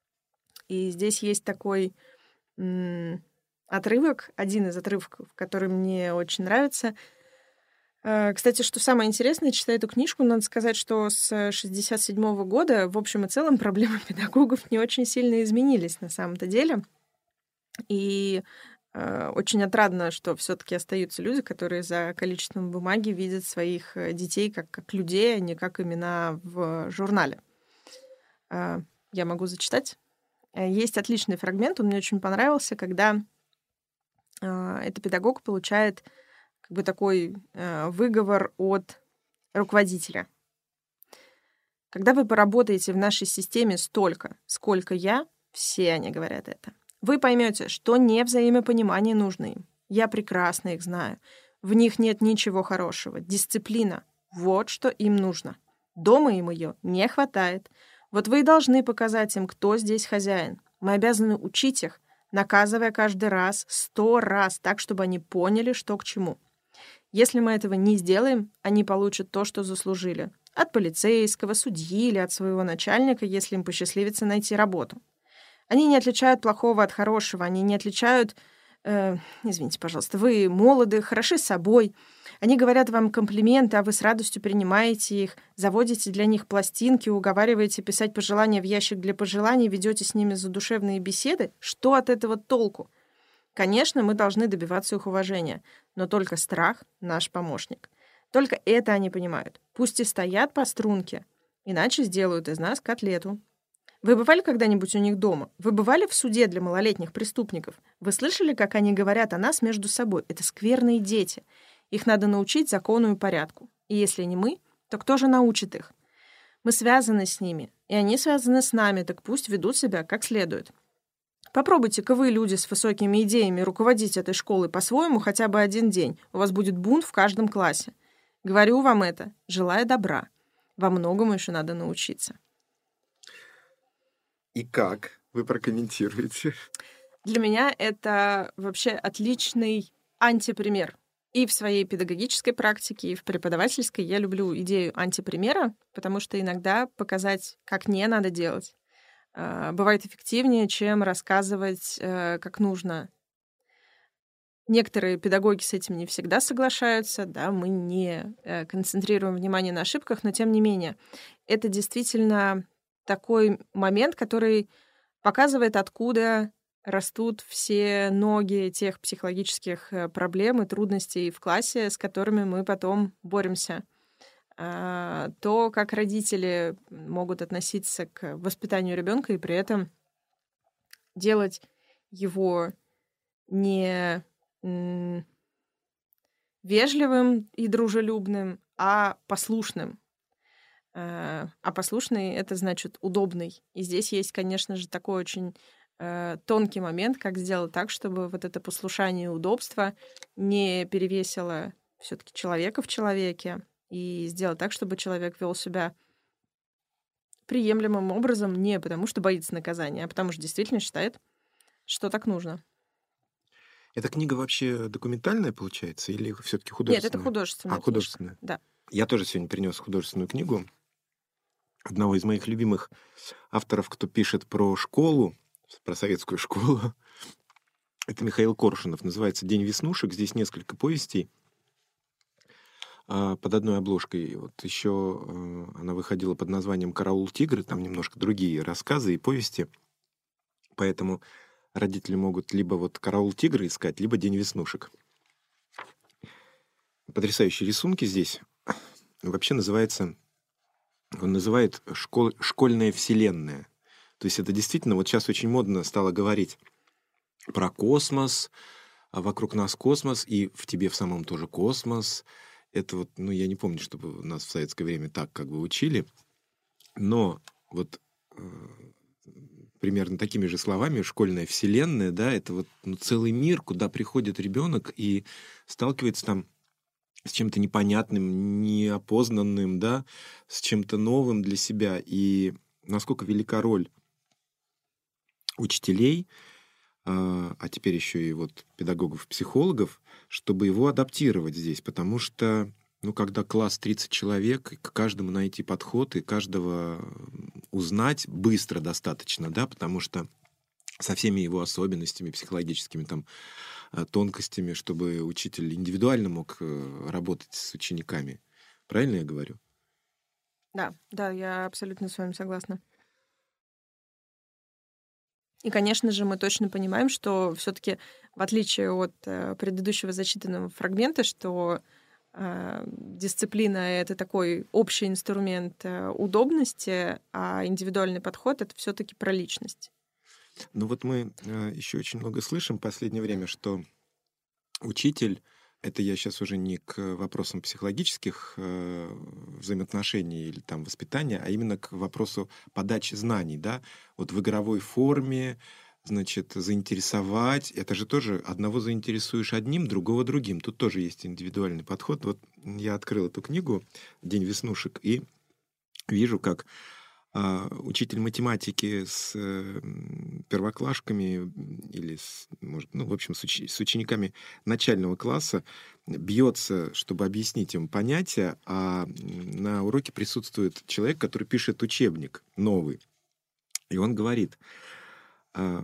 И здесь есть такой м- отрывок, один из отрывков, который мне очень нравится. Кстати, что самое интересное, читая эту книжку, надо сказать, что с шестьдесят седьмого года в общем и целом проблемы педагогов не очень сильно изменились на самом-то деле. И э, очень отрадно, что все-таки остаются люди, которые за количеством бумаги видят своих детей как, как людей, а не как имена в журнале. Э, я могу зачитать. Есть отличный фрагмент, он мне очень понравился, когда э, этот педагог получает как бы такой э, выговор от руководителя. Когда вы поработаете в нашей системе столько, сколько я, все они говорят это, вы поймете, что не взаимопонимание нужно им. Я прекрасно их знаю. В них нет ничего хорошего. Дисциплина — вот что им нужно. Дома им ее не хватает. Вот вы и должны показать им, кто здесь хозяин. Мы обязаны учить их, наказывая каждый раз, сто раз, так, чтобы они поняли, что к чему. Если мы этого не сделаем, они получат то, что заслужили. От полицейского, судьи или от своего начальника, если им посчастливится найти работу. Они не отличают плохого от хорошего, они не отличают... Э, извините, пожалуйста, вы молоды, хороши собой. Они говорят вам комплименты, а вы с радостью принимаете их, заводите для них пластинки, уговариваете писать пожелания в ящик для пожеланий, ведете с ними задушевные беседы. Что от этого толку? Конечно, мы должны добиваться их уважения, но только страх — наш помощник. Только это они понимают. Пусть и стоят по струнке, иначе сделают из нас котлету. Вы бывали когда-нибудь у них дома? Вы бывали в суде для малолетних преступников? Вы слышали, как они говорят о нас между собой? Это скверные дети. Их надо научить закону и порядку. И если не мы, то кто же научит их? Мы связаны с ними, и они связаны с нами, так пусть ведут себя как следует. Попробуйте-ка вы, люди с высокими идеями, руководить этой школой по-своему хотя бы один день. У вас будет бунт в каждом классе. Говорю вам это, желая добра. Во многому еще надо научиться. И как вы прокомментируете? Для меня это вообще отличный антипример. И в своей педагогической практике, и в преподавательской я люблю идею антипримера, потому что иногда показать, как не надо делать, бывает эффективнее, чем рассказывать, как нужно. Некоторые педагоги с этим не всегда соглашаются, да, мы не концентрируем внимание на ошибках, но тем не менее, это действительно такой момент, который показывает, откуда растут все ноги тех психологических проблем и трудностей в классе, с которыми мы потом боремся. То, как родители могут относиться к воспитанию ребенка и при этом делать его не вежливым и дружелюбным, а послушным. А послушный — это значит удобный. И здесь есть, конечно же, такой очень э, тонкий момент, как сделать так, чтобы вот это послушание и удобство не перевесило все-таки человека в человеке, и сделать так, чтобы человек вел себя приемлемым образом не потому, что боится наказания, а потому что действительно считает, что так нужно. Эта книга вообще документальная, получается, или все-таки Нет, это художественная? художественная А, книжка. художественная. Да. Я тоже сегодня принес художественную книгу одного из моих любимых авторов, кто пишет про школу, про советскую школу. Это Михаил Коршунов. Называется «День веснушек». Здесь несколько повестей а, под одной обложкой. Вот еще а, она выходила под названием «Караул тигры». Там немножко другие рассказы и повести. Поэтому родители могут либо вот «Караул тигры» искать, либо «День веснушек». Потрясающие рисунки здесь. Вообще называется... Он называет школ... «Школьная вселенная». То есть это действительно... Вот сейчас очень модно стало говорить про космос, а вокруг нас космос, и в тебе в самом тоже космос. Это вот... Ну, я не помню, чтобы нас в советское время так как бы учили. Но вот... примерно такими же словами, школьная вселенная, да, это вот ну, целый мир, куда приходит ребенок и сталкивается там с чем-то непонятным, неопознанным, да, с чем-то новым для себя. И насколько велика роль учителей, а теперь еще и вот педагогов-психологов, чтобы его адаптировать здесь, потому что ну, когда класс тридцать человек, к каждому найти подход и каждого узнать быстро достаточно, да, потому что со всеми его особенностями, психологическими там тонкостями, чтобы учитель индивидуально мог работать с учениками. Правильно я говорю? Да, да, я абсолютно с вами согласна. И, конечно же, мы точно понимаем, что все-таки, в отличие от э, предыдущего зачитанного фрагмента, что э, дисциплина — это такой общий инструмент э, удобности, а индивидуальный подход — это все-таки про личность. Ну вот мы э, еще очень много слышим в последнее время, что учитель, это я сейчас уже не к вопросам психологических э, взаимоотношений или там воспитания, а именно к вопросу подачи знаний, да, вот в игровой форме, значит, заинтересовать, это же тоже одного заинтересуешь одним, другого другим, тут тоже есть индивидуальный подход. Вот я открыл эту книгу «День веснушек» и вижу, как Uh, учитель математики с uh, первоклашками или, с, может, ну, в общем, с, уч- с учениками начального класса бьется, чтобы объяснить им понятия, а на уроке присутствует человек, который пишет учебник новый. И он говорит: uh,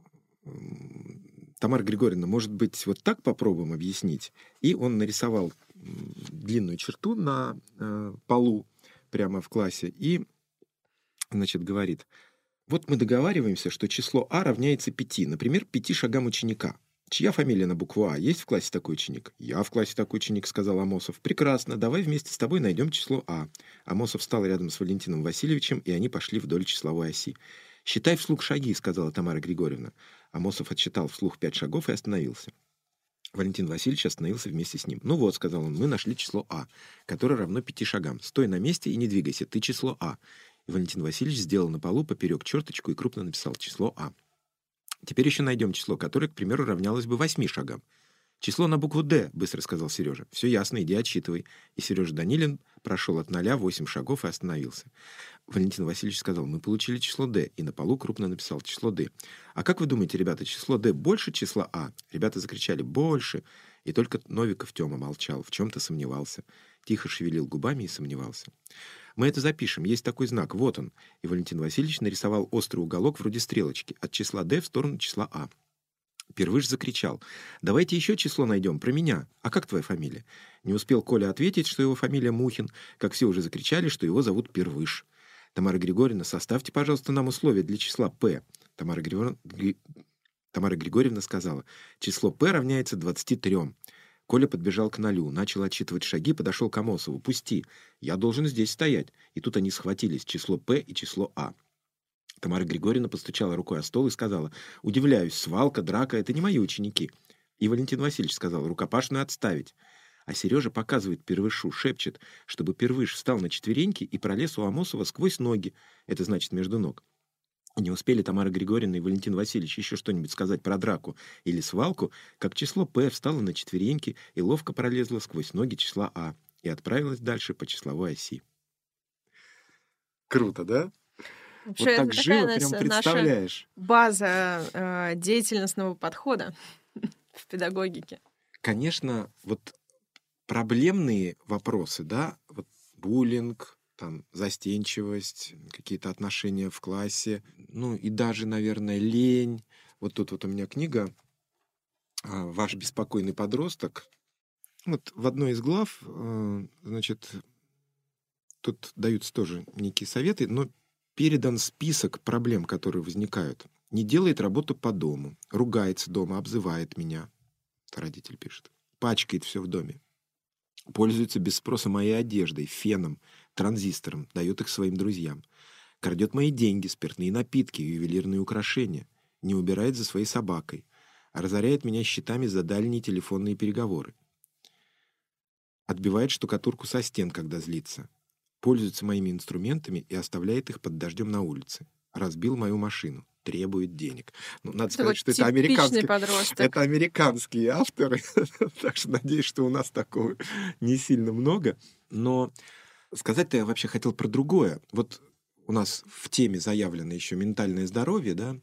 Тамара Григорьевна, может быть, вот так попробуем объяснить? И он нарисовал длинную черту на uh, полу прямо в классе и значит, говорит: вот мы договариваемся, что число А равняется пяти, например, пяти шагам ученика. Чья фамилия на букву А? Есть в классе такой ученик? Я в классе такой ученик, сказал Амосов. Прекрасно, давай вместе с тобой найдем число А. Амосов встал рядом с Валентином Васильевичем, и они пошли вдоль числовой оси. Считай вслух шаги, сказала Тамара Григорьевна. Амосов отсчитал вслух пять шагов и остановился. Валентин Васильевич остановился вместе с ним. Ну вот, сказал он, мы нашли число А, которое равно пяти шагам. Стой на месте и не двигайся, ты число А. И Валентин Васильевич сделал на полу поперек черточку и крупно написал число А. Теперь еще найдем число, которое, к примеру, равнялось бы восьми шагам. Число на букву «Д», быстро сказал Сережа. Все ясно, иди отсчитывай. И Сережа Данилин прошел от ноля восемь шагов и остановился. Валентин Васильевич сказал: мы получили число «Д», и на полу крупно написал число «Д». А как вы думаете, ребята, число «Д» больше числа «А»? Ребята закричали: больше. И только Новиков Тёма молчал, в чем-то сомневался. Тихо шевелил губами и сомневался. Мы это запишем, есть такой знак, вот он. И Валентин Васильевич нарисовал острый уголок вроде стрелочки от числа «Д» в сторону числа «А». Первыш закричал: давайте еще число найдем, про меня. А как твоя фамилия? Не успел Коля ответить, что его фамилия Мухин, как все уже закричали, что его зовут Первыш. Тамара Григорьевна, составьте, пожалуйста, нам условия для числа П. Тамара Григорьевна, Тамара Григорьевна сказала: число П равняется двадцати трём. Коля подбежал к нолю, начал отсчитывать шаги, подошел к Амосову. «Пусти, я должен здесь стоять». И тут они схватились, число П и число А. Тамара Григорьевна постучала рукой о стол и сказала: удивляюсь, свалка, драка — это не мои ученики. И Валентин Васильевич сказал: рукопашную отставить. А Сережа показывает Первышу, шепчет, чтобы Первыш встал на четвереньки и пролез у Амосова сквозь ноги, это значит между ног. Не успели Тамара Григорьевна и Валентин Васильевич еще что-нибудь сказать про драку или свалку, как число П встало на четвереньки и ловко пролезло сквозь ноги числа А и отправилась дальше по числовой оси. Круто, да? Вообще, Вот так это живо такая прям наша представляешь. база э, деятельностного подхода в педагогике. Конечно, вот проблемные вопросы, да, вот буллинг, там, застенчивость, какие-то отношения в классе, ну и даже, наверное, лень. Вот тут вот у меня книга а, «Ваш беспокойный подросток». Вот в одной из глав, э, значит, тут даются тоже некие советы, но передан список проблем, которые возникают. Не делает работу по дому, ругается дома, обзывает меня. Это родитель пишет. Пачкает все в доме. Пользуется без спроса моей одеждой, феном, транзистором, дает их своим друзьям. Крадет мои деньги, спиртные напитки, ювелирные украшения. Не убирает за своей собакой. Разоряет меня счетами за дальние телефонные переговоры. Отбивает штукатурку со стен, когда злится. Пользуется моими инструментами и оставляет их под дождем на улице. Разбил мою машину. Требует денег. Ну, надо Это сказать, вот что это типичный американские, подросток. это американские авторы. Так что надеюсь, что у нас такого не сильно много. Но сказать-то я вообще хотел про другое. Вот у нас в теме заявлено еще ментальное здоровье, да?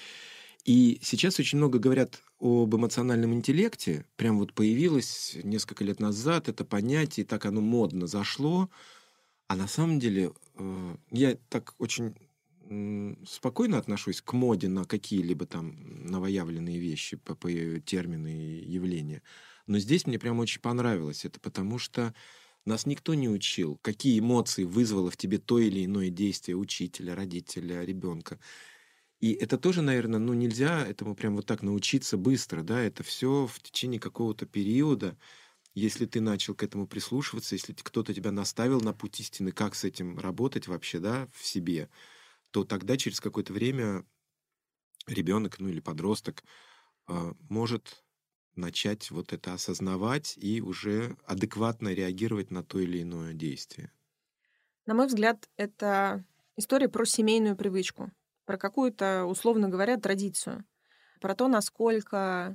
И сейчас очень много говорят об эмоциональном интеллекте. Прям вот появилось несколько лет назад это понятие, так оно модно зашло. А на самом деле э, я так очень м, спокойно отношусь к моде на какие-либо там новоявленные вещи, по, по термины и явления. Но здесь мне прям очень понравилось это, потому что нас никто не учил, какие эмоции вызвало в тебе то или иное действие учителя, родителя, ребенка. И это тоже, наверное, ну нельзя этому прям вот так научиться быстро, да, это все в течение какого-то периода. Если ты начал к этому прислушиваться, если кто-то тебя наставил на путь истины, как с этим работать вообще, да, в себе, то тогда через какое-то время ребенок, ну или подросток, э, может начать вот это осознавать и уже адекватно реагировать на то или иное действие. На мой взгляд, это история про семейную привычку, про какую-то, условно говоря, традицию, про то, насколько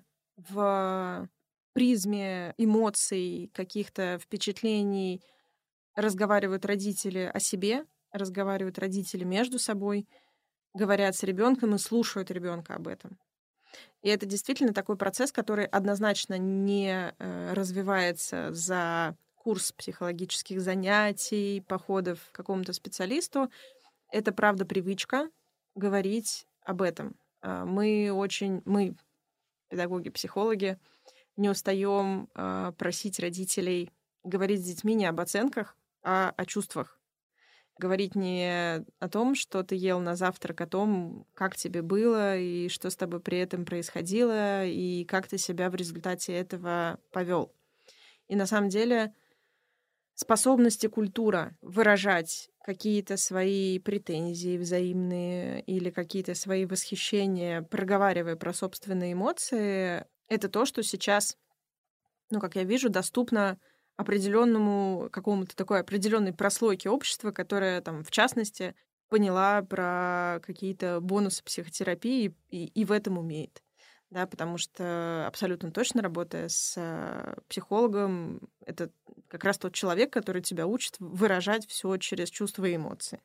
в призме эмоций, каких-то впечатлений разговаривают родители о себе, разговаривают родители между собой, говорят с ребенком и слушают ребенка об этом. И это действительно такой процесс, который однозначно не э, развивается за курс психологических занятий, походов к какому-то специалисту. Это, правда, привычка говорить об этом. А Мы очень, мы, педагоги, психологи, не устаем э, просить родителей говорить с детьми не об оценках, а о чувствах. Говорить не о том, что ты ел на завтрак, о том, как тебе было, и что с тобой при этом происходило, и как ты себя в результате этого повел. И на самом деле способность и культура выражать какие-то свои претензии взаимные или какие-то свои восхищения, проговаривая про собственные эмоции, это то, что сейчас, ну, как я вижу, доступно определенному какому-то такой определенной прослойке общества, которая там, в частности, поняла про какие-то бонусы психотерапии и, и в этом умеет. Да, потому что абсолютно точно, работая с э, психологом, это как раз тот человек, который тебя учит выражать все через чувства и эмоции.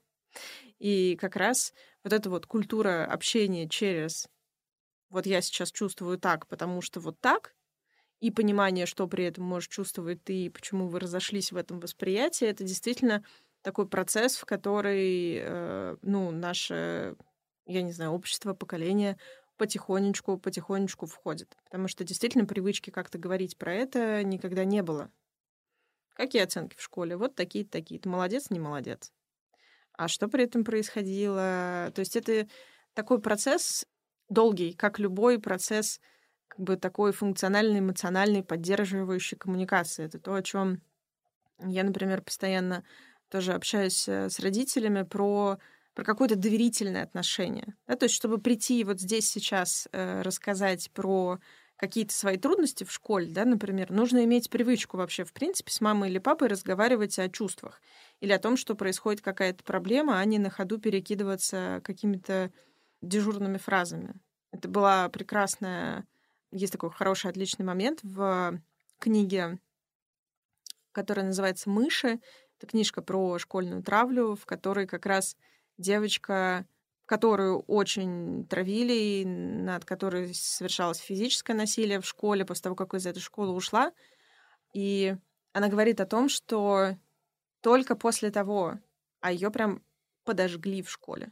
И как раз вот эта вот культура общения через вот я сейчас чувствую так, потому что вот так, и понимание, что при этом можешь чувствовать ты, и почему вы разошлись в этом восприятии, это действительно такой процесс, в который, э, ну, наше, я не знаю, общество, поколение потихонечку, потихонечку входит. Потому что действительно привычки как-то говорить про это никогда не было. Какие оценки в школе? Вот такие-то, такие-то. Молодец, не молодец. А что при этом происходило? То есть это такой процесс долгий, как любой процесс как бы такой функциональной, эмоциональной, поддерживающей коммуникации. Это то, о чем я, например, постоянно тоже общаюсь с родителями про, про какое-то доверительное отношение. Да? То есть, чтобы прийти вот здесь сейчас э, рассказать про какие-то свои трудности в школе, да, например, нужно иметь привычку вообще, в принципе, с мамой или папой разговаривать о чувствах или о том, что происходит какая-то проблема, а не на ходу перекидываться какими-то дежурными фразами. Это была прекрасная... Есть такой хороший, отличный момент в книге, которая называется «Мыши». Это книжка про школьную травлю, в которой как раз девочка, которую очень травили, над которой совершалось физическое насилие в школе после того, как из этой школы ушла. И она говорит о том, что только после того, а ее прям подожгли в школе.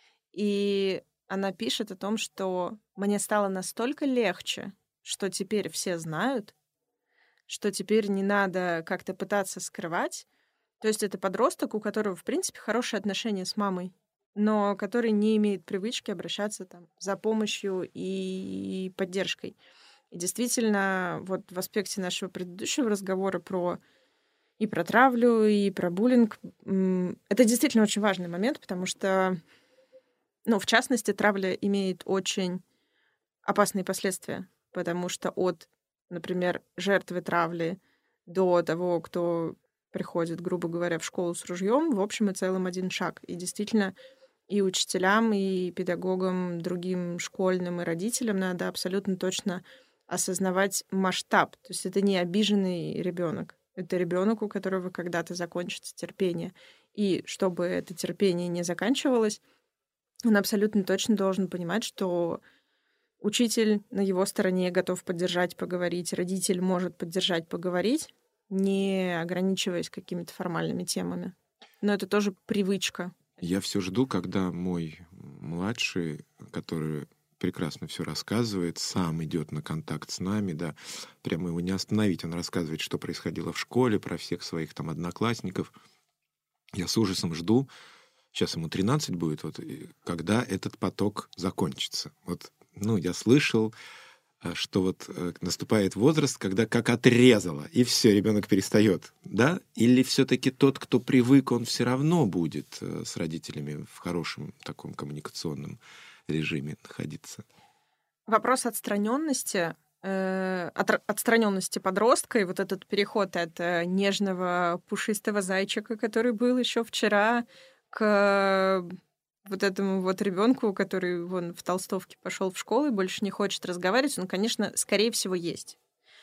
И она пишет о том, что мне стало настолько легче, что теперь все знают, что теперь не надо как-то пытаться скрывать. То есть это подросток, у которого, в принципе, хорошие отношения с мамой, но который не имеет привычки обращаться там за помощью и поддержкой. И действительно, вот в аспекте нашего предыдущего разговора про и про травлю, и про буллинг, это действительно очень важный момент, потому что, ну, в частности, травля имеет очень опасные последствия, потому что от, например, жертвы травли до того, кто приходит, грубо говоря, в школу с ружьем, в общем и целом один шаг. И действительно, и учителям, и педагогам, другим школьным и родителям надо абсолютно точно осознавать масштаб. То есть это не обиженный ребенок, это ребенок, у которого когда-то закончится терпение. И чтобы это терпение не заканчивалось, он абсолютно точно должен понимать, что учитель на его стороне готов поддержать, поговорить, родитель может поддержать, поговорить, не ограничиваясь какими-то формальными темами. Но это тоже привычка. Я все жду, когда мой младший, который прекрасно все рассказывает, сам идет на контакт с нами, да, прямо его не остановить. Он рассказывает, что происходило в школе, про всех своих там одноклассников. Я с ужасом жду, сейчас ему тринадцать будет, вот, когда этот поток закончится. Вот, ну, я слышал, что вот наступает возраст, когда как отрезало, и все, ребенок перестает, да? Или все-таки тот, кто привык, он все равно будет с родителями в хорошем таком коммуникационном режиме находиться? Вопрос отстраненности, э, от, отстраненности подростка и вот этот переход от э, нежного пушистого зайчика, который был еще вчера, к вот этому вот ребенку, который вон в толстовке пошел в школу и больше не хочет разговаривать, он, конечно, скорее всего, есть.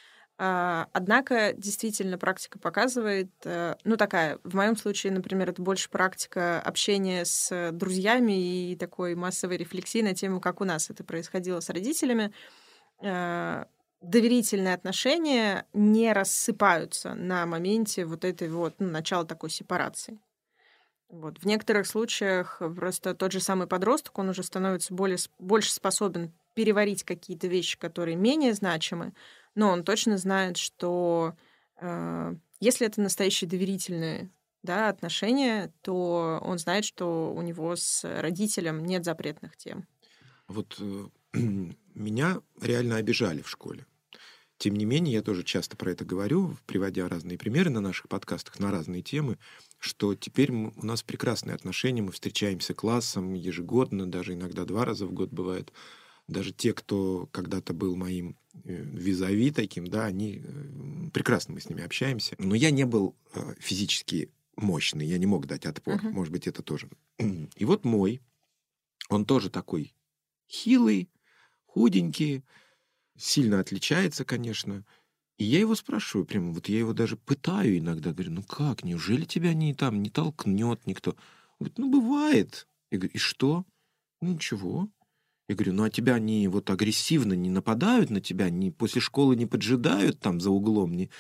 Однако, действительно, практика показывает, ну, такая, в моем случае, например, это больше практика общения с друзьями и такой массовой рефлексии на тему, как у нас это происходило с родителями. Доверительные отношения не рассыпаются на моменте вот этой вот, ну, начала такой сепарации. Вот. В некоторых случаях просто тот же самый подросток, он уже становится более, больше способен переварить какие-то вещи, которые менее значимы, но он точно знает, что э, если это настоящие доверительные, да, отношения, то он знает, что у него с родителем нет запретных тем. Вот э, меня реально обижали в школе. Тем не менее, я тоже часто про это говорю, приводя разные примеры на наших подкастах на разные темы, что теперь у нас прекрасные отношения, мы встречаемся классом ежегодно, даже иногда два раза в год бывает. Даже те, кто когда-то был моим визави таким, да, они прекрасно, мы с ними общаемся. Но я не был физически мощный, я не мог дать отпор. Uh-huh. Может быть, это тоже. И вот мой, он тоже такой хилый, худенький, сильно отличается, конечно. И я его спрашиваю прямо, вот я его даже пытаю иногда, говорю, ну как, неужели тебя не, там, не толкнет никто? Он говорит, ну бывает. Я говорю, и что? Ну ничего. Я говорю, ну а тебя они вот агрессивно не нападают на тебя, не, после школы не поджидают там за углом? Не...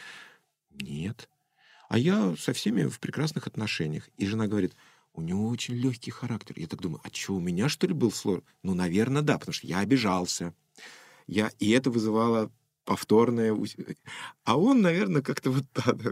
Нет. А я со всеми в прекрасных отношениях. И жена говорит, у него очень легкий характер. Я так думаю, а что, у меня что ли был сложный? Ну, наверное, да, потому что я обижался. Я... И это вызывало повторное... А он, наверное, как-то вот так.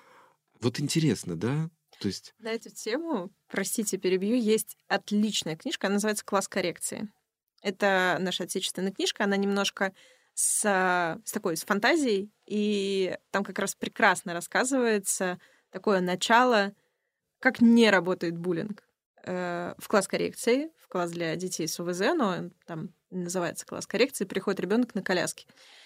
Вот интересно, да? То есть... На эту тему, простите, перебью, есть отличная книжка, она называется «Класс коррекции». Это наша отечественная книжка, она немножко с, с такой, с фантазией, и там как раз прекрасно рассказывается такое начало, как не работает буллинг. В класс коррекции, в класс для детей с ОВЗ, но там называется класс коррекции, приходит ребенок на коляске.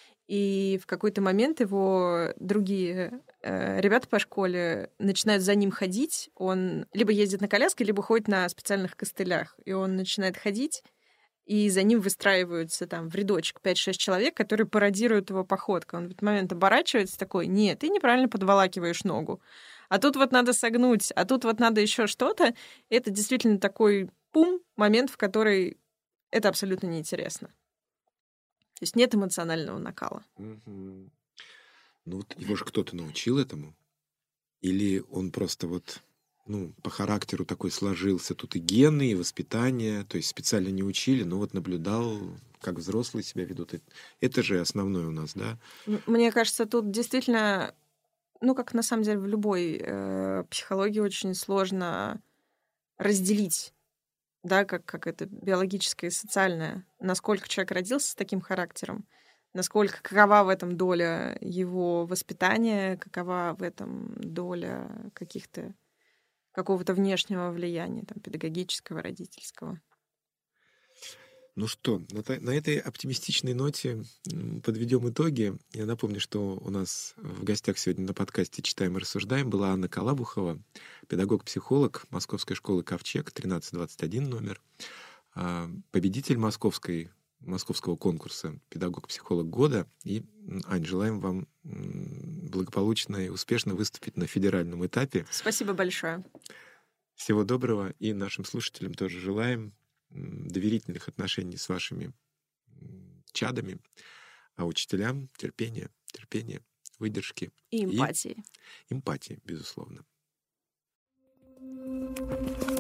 И в какой-то момент его другие э, ребята по школе начинают за ним ходить. Он либо ездит на коляске, либо ходит на специальных костылях. И он начинает ходить, и за ним выстраиваются там в рядочек пять-шесть человек, которые пародируют его походку. Он в этот момент оборачивается такой: нет, ты неправильно подволакиваешь ногу. А тут вот надо согнуть, а тут вот надо еще что-то. Это действительно такой пум, момент, в который это абсолютно неинтересно. То есть нет эмоционального накала. Угу. Ну вот его же кто-то научил этому? Или он просто вот, ну, по характеру такой сложился? Тут и гены, и воспитание, то есть специально не учили, но вот наблюдал, как взрослые себя ведут. Это же основное у нас, да? Мне кажется, тут действительно, ну, как на самом деле в любой э, психологии, очень сложно разделить, да, как, как это биологическое и социальное, насколько человек родился с таким характером, насколько, какова в этом доля его воспитания, какова в этом доля каких-то, какого-то внешнего влияния, там, педагогического, родительского. Ну что, на, на этой оптимистичной ноте подведем итоги. Я напомню, что у нас в гостях сегодня на подкасте «Читаем и рассуждаем» была Анна Калабухова, педагог-психолог Московской школы «Ковчег», тринадцать двадцать один номер, победитель московской, московского конкурса «Педагог-психолог года». И, Ань, желаем вам благополучно и успешно выступить на федеральном этапе. Спасибо большое. Всего доброго, и нашим слушателям тоже желаем доверительных отношений с вашими чадами, а учителям терпения, терпения, выдержки. И эмпатии. И эмпатии, безусловно.